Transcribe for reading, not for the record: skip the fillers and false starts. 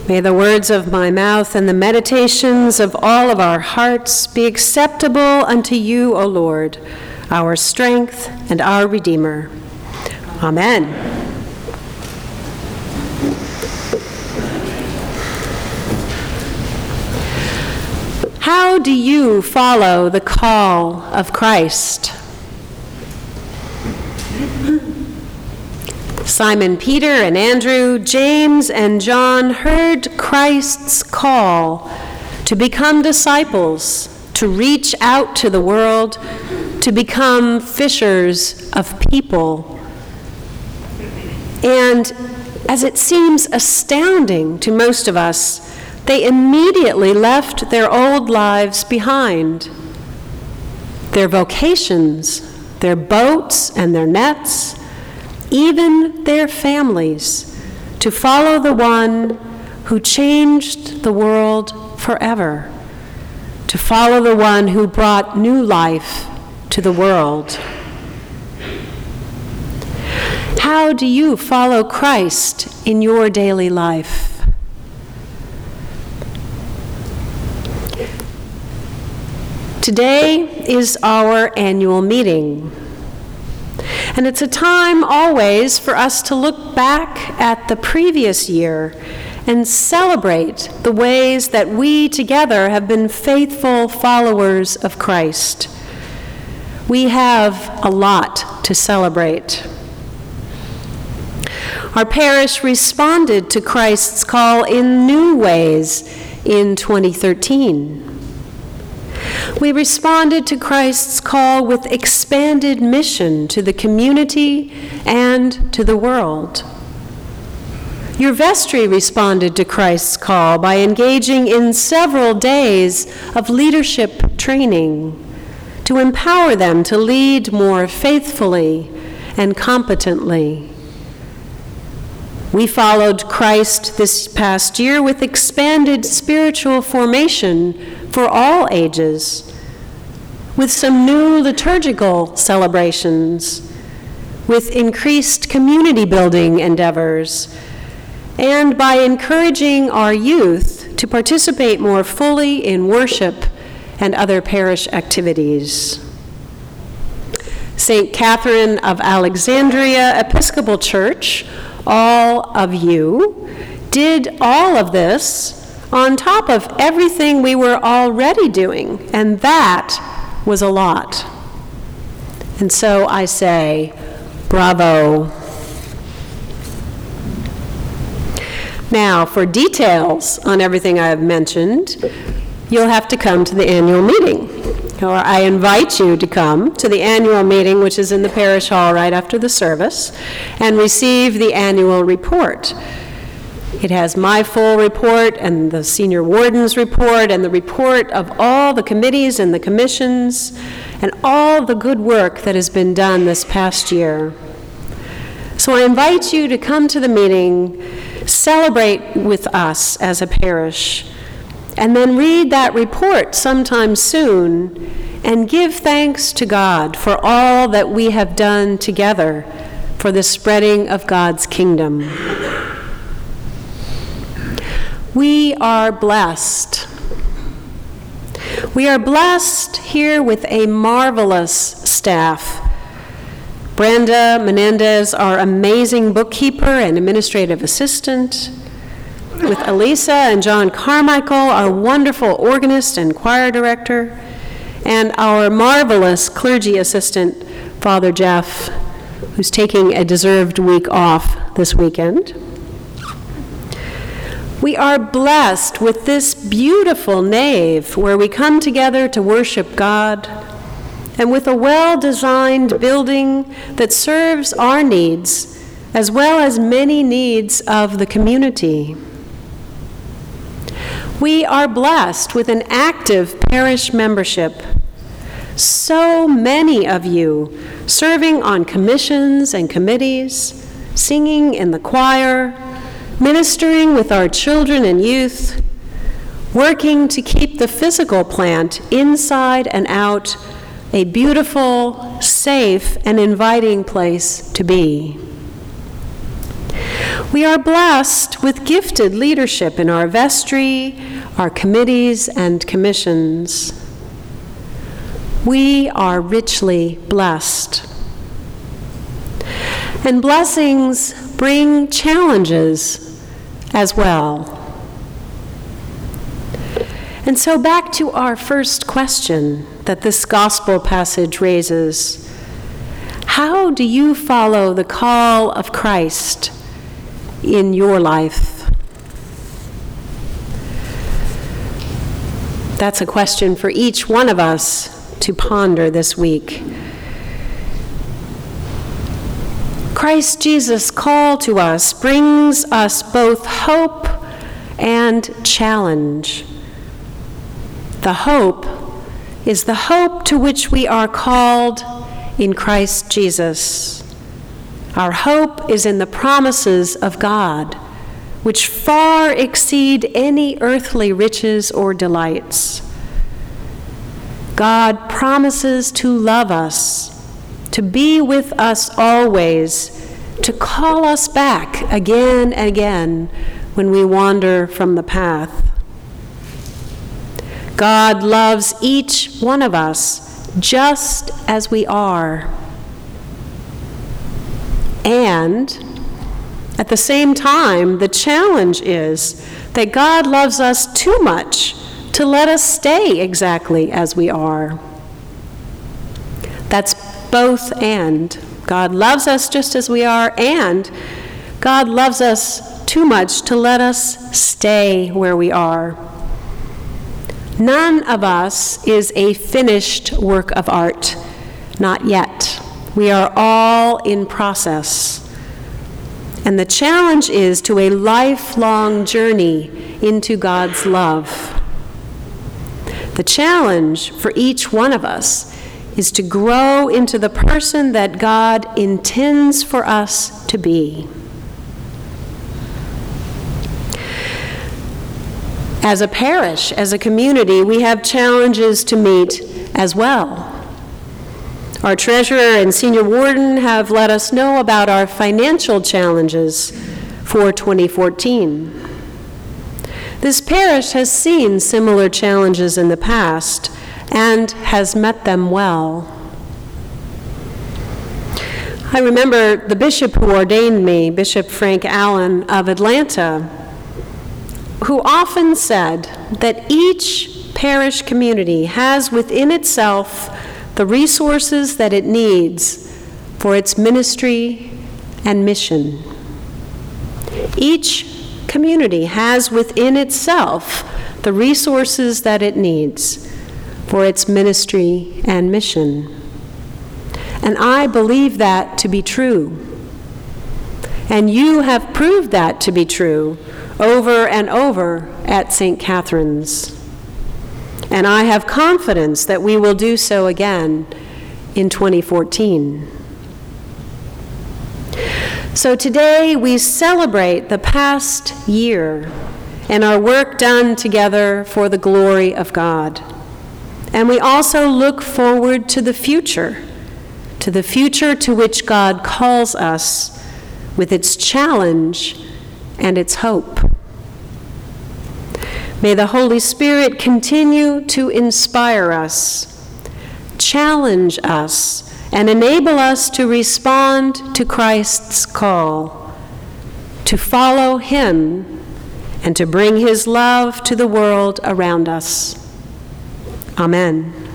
May the words of my mouth and the meditations of all of our hearts be acceptable unto you, O Lord, our strength and our Redeemer. Amen. How do you follow the call of Christ? Simon Peter and Andrew, James and John heard Christ's call to become disciples, to reach out to the world, to become fishers of people. And as it seems astounding to most of us, they immediately left their old lives behind, their vocations, their boats and their nets, even their families, to follow the one who changed the world forever, to follow the one who brought new life to the world. How do you follow Christ in your daily life? Today is our annual meeting. And it's a time always for us to look back at the previous year and celebrate the ways that we together have been faithful followers of Christ. We have a lot to celebrate. Our parish responded to Christ's call in new ways in 2013. We responded to Christ's call with expanded mission to the community and to the world. Your vestry responded to Christ's call by engaging in several days of leadership training to empower them to lead more faithfully and competently. We followed Christ this past year with expanded spiritual formation for all ages, with some new liturgical celebrations, with increased community building endeavors, and by encouraging our youth to participate more fully in worship and other parish activities. St. Catherine of Alexandria Episcopal Church, all of you, did all of this on top of everything we were already doing, and that was a lot. And so I say, bravo. Now, for details on everything I have mentioned, you'll have to come to the annual meeting. Or I invite you to come to the annual meeting, which is in the parish hall right after the service, and receive the annual report. It has my full report and the senior warden's report and the report of all the committees and the commissions and all the good work that has been done this past year. So I invite you to come to the meeting, celebrate with us as a parish, and then read that report sometime soon and give thanks to God for all that we have done together for the spreading of God's kingdom. We are blessed. We are blessed here with a marvelous staff. Brenda Menendez, our amazing bookkeeper and administrative assistant, with Elisa and John Carmichael, our wonderful organist and choir director, and our marvelous clergy assistant, Father Jeff, who's taking a deserved week off this weekend. We are blessed with this beautiful nave where we come together to worship God, and with a well-designed building that serves our needs as well as many needs of the community. We are blessed with an active parish membership. So many of you serving on commissions and committees, singing in the choir, ministering with our children and youth, working to keep the physical plant inside and out a beautiful, safe, and inviting place to be. We are blessed with gifted leadership in our vestry, our committees, and commissions. We are richly blessed. And blessings bring challenges as well. And so back to our first question that this gospel passage raises. How do you follow the call of Christ in your life? That's a question for each one of us to ponder this week. Christ Jesus' call to us brings us both hope and challenge. The hope is the hope to which we are called in Christ Jesus. Our hope is in the promises of God, which far exceed any earthly riches or delights. God promises to love us, to be with us always, to call us back again and again when we wander from the path. God loves each one of us just as we are. And at the same time, the challenge is that God loves us too much to let us stay exactly as we are. That's both and. God loves us just as we are, and God loves us too much to let us stay where we are. None of us is a finished work of art, not yet. We are all in process. And the challenge is to a lifelong journey into God's love. The challenge for each one of us is to grow into the person that God intends for us to be. As a parish, as a community, we have challenges to meet as well. Our treasurer and senior warden have let us know about our financial challenges for 2014. This parish has seen similar challenges in the past and has met them well. I remember the bishop who ordained me, Bishop Frank Allen of Atlanta, who often said that each parish community has within itself the resources that it needs for its ministry and mission. Each community has within itself the resources that it needs for its ministry and mission. And I believe that to be true. And you have proved that to be true over and over at St. Catherine's. And I have confidence that we will do so again in 2014. So today we celebrate the past year and our work done together for the glory of God. And we also look forward to the future to which God calls us with its challenge and its hope. May the Holy Spirit continue to inspire us, challenge us, and enable us to respond to Christ's call, to follow Him, and to bring His love to the world around us. Amen.